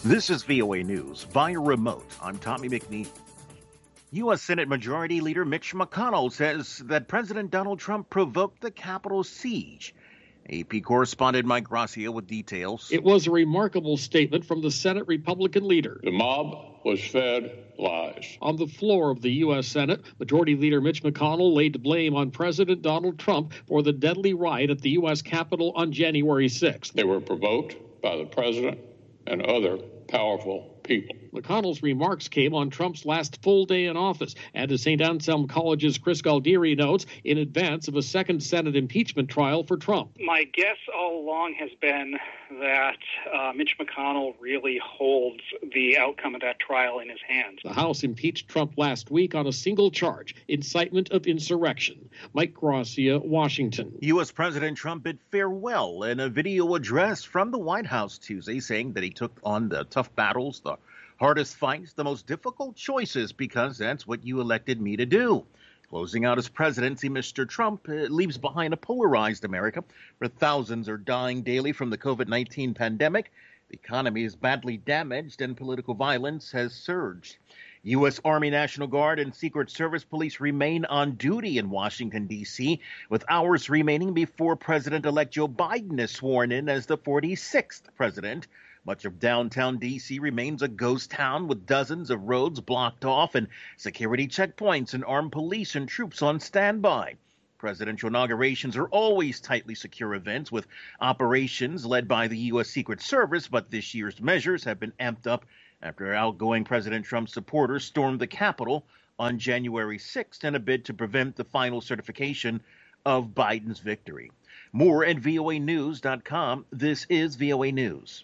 This is VOA News via remote. I'm Tommy McNeil. U.S. Senate Majority Leader Mitch McConnell says that President Donald Trump provoked the Capitol siege. AP correspondent Mike Gracia with details. It was a remarkable statement from the Senate Republican leader. The mob was fed lies. On the floor of the U.S. Senate, Majority Leader Mitch McConnell laid blame on President Donald Trump for the deadly riot at the U.S. Capitol on January 6th. They were provoked by the president and other powerful people. McConnell's remarks came on Trump's last full day in office, and as St. Anselm College's Chris Galdieri notes, in advance of a second Senate impeachment trial for Trump. My guess all along has been that Mitch McConnell really holds the outcome of that trial in his hands. The House impeached Trump last week on a single charge, incitement of insurrection. Mike Gracia, Washington. U.S. President Trump bid farewell in a video address from the White House Tuesday, saying that he took on the tough battles, the hardest fights, the most difficult choices, because that's what you elected me to do. Closing out his presidency, Mr. Trump leaves behind a polarized America where thousands are dying daily from the COVID-19 pandemic. The economy is badly damaged and political violence has surged. U.S. Army, National Guard, and Secret Service police remain on duty in Washington, D.C., with hours remaining before President-elect Joe Biden is sworn in as the 46th president. Much of downtown D.C. remains a ghost town with dozens of roads blocked off and security checkpoints and armed police and troops on standby. Presidential inaugurations are always tightly secure events with operations led by the U.S. Secret Service, but this year's measures have been amped up after outgoing President Trump's supporters stormed the Capitol on January 6th in a bid to prevent the final certification of Biden's victory. More at voanews.com. This is VOA News.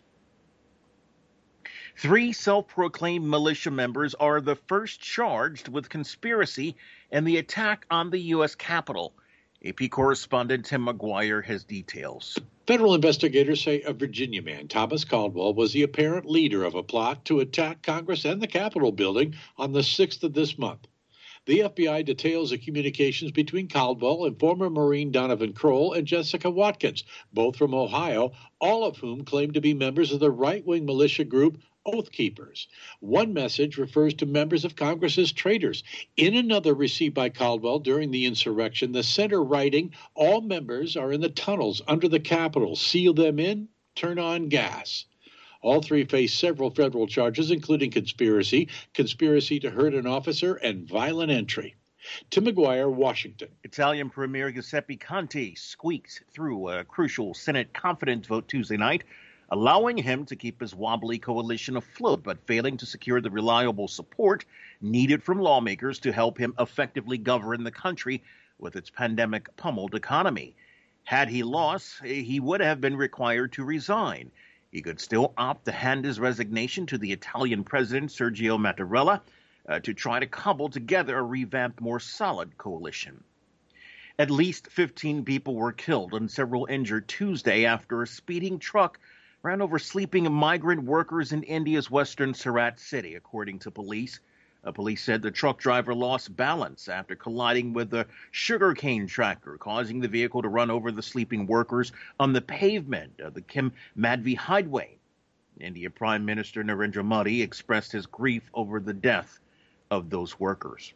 3 self-proclaimed militia members are the first charged with conspiracy in the attack on the U.S. Capitol. AP correspondent Tim McGuire has details. Federal investigators say a Virginia man, Thomas Caldwell, was the apparent leader of a plot to attack Congress and the Capitol building on the 6th of this month. The FBI details the communications between Caldwell and former Marine Donovan Kroll and Jessica Watkins, both from Ohio, all of whom claim to be members of the right-wing militia group Oath Keepers. One message refers to members of Congress as traitors. In another received by Caldwell during the insurrection, the center writing, all members are in the tunnels under the Capitol. Seal them in, turn on gas. All 3 face several federal charges, including conspiracy, conspiracy to hurt an officer, and violent entry. Tim McGuire, Washington. Italian Premier Giuseppe Conte squeaked through a crucial Senate confidence vote Tuesday night, allowing him to keep his wobbly coalition afloat, but failing to secure the reliable support needed from lawmakers to help him effectively govern the country with its pandemic-pummeled economy. Had he lost, he would have been required to resign. He could still opt to hand his resignation to the Italian president, Sergio Mattarella, to try to cobble together a revamped, more solid coalition. At least 15 people were killed and several injured Tuesday after a speeding truck ran over sleeping migrant workers in India's western Surat city, according to police. Police said the truck driver lost balance after colliding with a sugarcane tractor, causing the vehicle to run over the sleeping workers on the pavement of the Kim Madhvi Highway. India Prime Minister Narendra Modi expressed his grief over the death of those workers.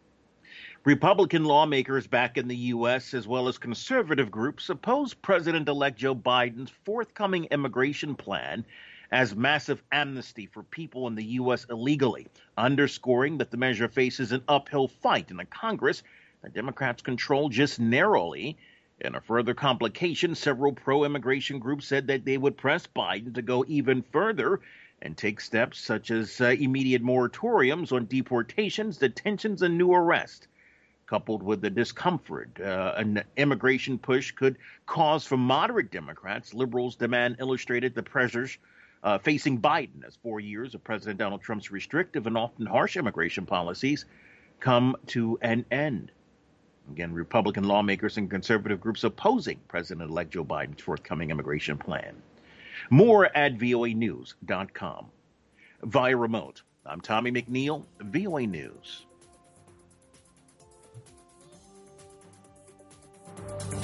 Republican lawmakers back in the U.S., as well as conservative groups, oppose President-elect Joe Biden's forthcoming immigration plan as massive amnesty for people in the U.S. illegally, underscoring that the measure faces an uphill fight in a Congress that Democrats control just narrowly. In a further complication, several pro-immigration groups said that they would press Biden to go even further and take steps such as immediate moratoriums on deportations, detentions, and new arrests. Coupled with the discomfort an immigration push could cause for moderate Democrats, liberals demand illustrated the pressures facing Biden as 4 years of President Donald Trump's restrictive and often harsh immigration policies come to an end. Again, Republican lawmakers and conservative groups opposing President-elect Joe Biden's forthcoming immigration plan. More at voanews.com. Via remote, I'm Tommy McNeil, VOA News.